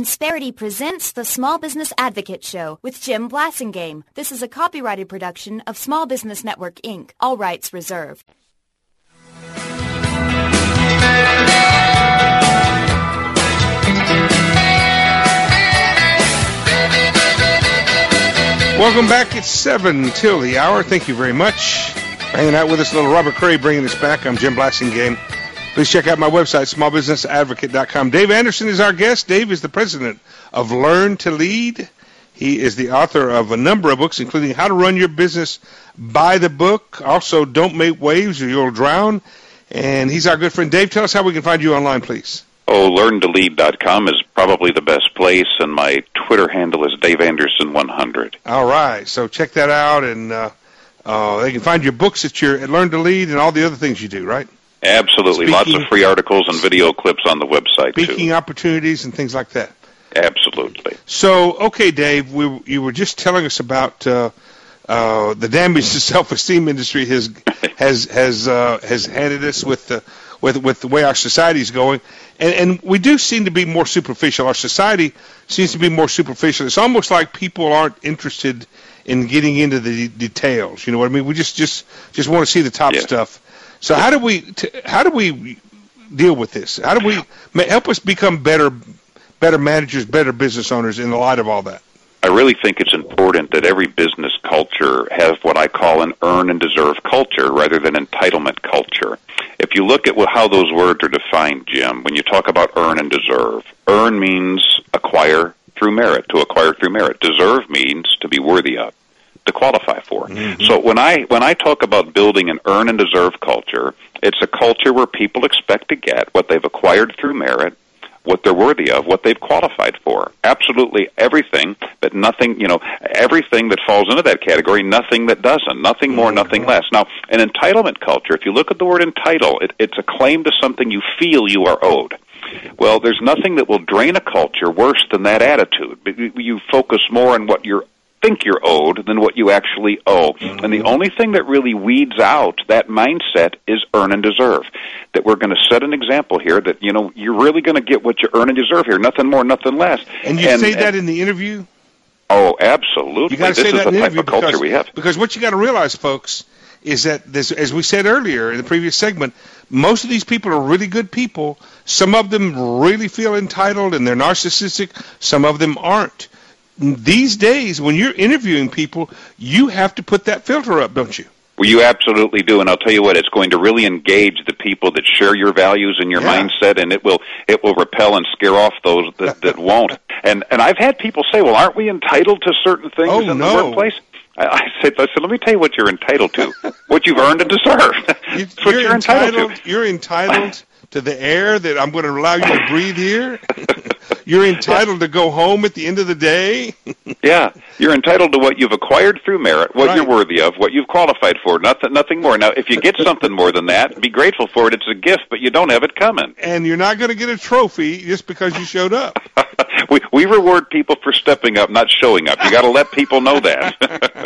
Insperity presents the Small Business Advocate Show with Jim Blasingame. This is a copyrighted production of Small Business Network, Inc., all rights reserved. Welcome back. It's 7 till the hour. Thank you very much for hanging out with us. Little Robert Cray bringing us back. I'm Jim Blasingame. Please check out my website, smallbusinessadvocate.com. Dave Anderson is our guest. Dave is the president of Learn to Lead. He is the author of a number of books, including How to Run Your Business by the Book. Also, Don't Make Waves or You'll Drown. And he's our good friend. Dave, tell us how we can find you online, please. LearnToLead.com is probably the best place, and my Twitter handle is DaveAnderson100. All right, so check that out, and they can find your books at Learn to Lead and all the other things you do, right? Absolutely. Lots of free articles and video clips on the website, too. Speaking opportunities and things like that. Absolutely. So, okay, Dave, you were just telling us about the damage the self-esteem industry has handed us with the way our society is going, and we do seem to be more superficial. Our society seems to be more superficial. It's almost like people aren't interested in getting into the details. You know what I mean? We just want to see the top stuff. So how do we deal with this? How do we help us become better managers, better business owners in the light of all that? I really think it's important that every business culture has what I call an earn and deserve culture rather than entitlement culture. If you look at how those words are defined, Jim, when you talk about earn and deserve, earn means acquire through merit, to acquire through merit. Deserve means to be worthy of, to qualify for. Mm-hmm. So when I talk about building an earn and deserve culture, it's a culture where people expect to get what they've acquired through merit, what they're worthy of, what they've qualified for. Absolutely everything, but nothing, everything that falls into that category, nothing that doesn't. Nothing more, nothing less. Now, an entitlement culture, if you look at the word entitle, it's a claim to something you feel you are owed. Well, there's nothing that will drain a culture worse than that attitude. You focus more on what you think you're owed than what you actually owe. Mm-hmm. And the only thing that really weeds out that mindset is earn and deserve. That we're going to set an example here that, you're really going to get what you earn and deserve here. Nothing more, nothing less. And you say that in the interview? Oh, absolutely. You got to say that in the interview culture we have. Because what you got to realize, folks, is that as we said earlier in the previous segment, most of these people are really good people. Some of them really feel entitled and they're narcissistic. Some of them aren't. These days, when you're interviewing people, you have to put that filter up, don't you? Well, you absolutely do, and I'll tell you what, it's going to really engage the people that share your values and your mindset, and it will repel and scare off those that won't. And I've had people say, well, aren't we entitled to certain things in the workplace? I said, let me tell you what you're entitled to, what you've earned and deserved. That's what you're entitled to. You're entitled to the air that I'm going to allow you to breathe here. You're entitled to go home at the end of the day. Yeah, you're entitled to what you've acquired through merit, what you're worthy of, what you've qualified for, nothing more. Now, if you get something more than that, be grateful for it. It's a gift, but you don't have it coming. And you're not going to get a trophy just because you showed up. We reward people for stepping up, not showing up. You got to let people know that.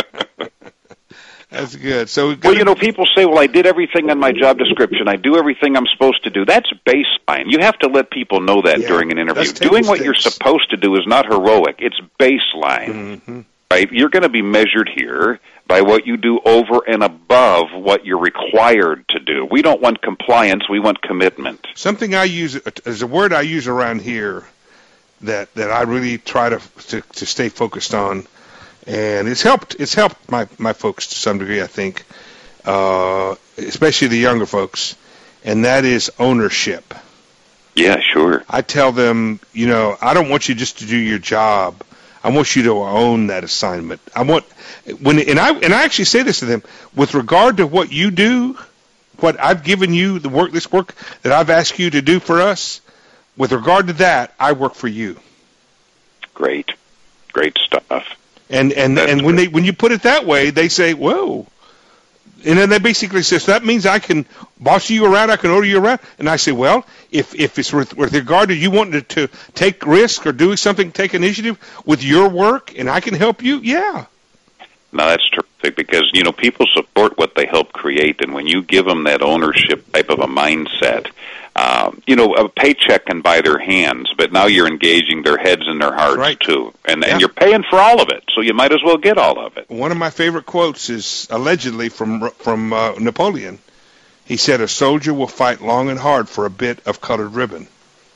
That's good. So, people say, well, I did everything on my job description. I do everything I'm supposed to do. That's baseline. You have to let people know that during an interview. Doing what you're supposed to do is not heroic. It's baseline. Mm-hmm. Right? You're going to be measured here by what you do over and above what you're required to do. We don't want compliance. We want commitment. Something I use as a word I use around here that I really try to stay focused on. And it's helped my folks to some degree, I think, especially the younger folks, and that is ownership. Yeah, sure. I tell them, I don't want you just to do your job. I want you to own that assignment. And I actually say this to them, with regard to what you do, what I've given you, this work that I've asked you to do for us, with regard to that, I work for you. Great stuff. And when you put it that way, they say, whoa. And then they basically say, so that means I can boss you around, I can order you around? And I say, well, if it's with regard to you wanting to take risk or doing something, take initiative with your work, and I can help you, yeah. No, that's terrific because, people support what they help create, and when you give them that ownership type of a mindset, A paycheck can buy their hands, but now you're engaging their heads and their hearts right. too, and you're paying for all of it, so you might as well get all of it. One of my favorite quotes is allegedly from Napoleon. He said, "A soldier will fight long and hard for a bit of colored ribbon."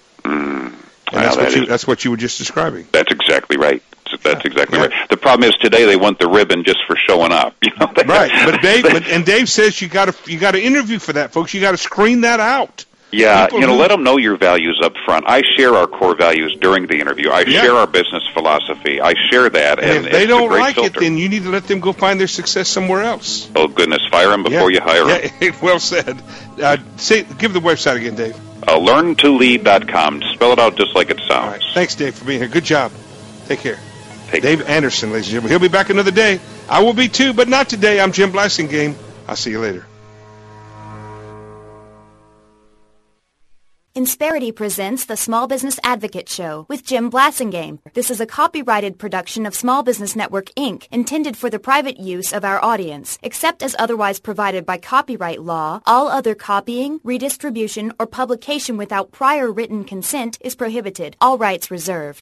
And that's what you were just describing. That's exactly right. That's exactly right. The problem is today they want the ribbon just for showing up. Right, but Dave says you got to interview for that, folks. You got to screen that out. Yeah, let them know your values up front. I share our core values during the interview. I share our business philosophy. I share that. And if they don't like it, then you need to let them go find their success somewhere else. Oh, goodness. Fire them before you hire them. Yeah, well said. Give the website again, Dave. LearnToLead.com. Spell it out just like it sounds. All right. Thanks, Dave, for being here. Good job. Take care. Dave Anderson, ladies and gentlemen. He'll be back another day. I will be too, but not today. I'm Jim Blasingame. I'll see you later. Insperity presents the Small Business Advocate Show with Jim Blasingame. This is a copyrighted production of Small Business Network, Inc., intended for the private use of our audience. Except as otherwise provided by copyright law, all other copying, redistribution, or publication without prior written consent is prohibited. All rights reserved.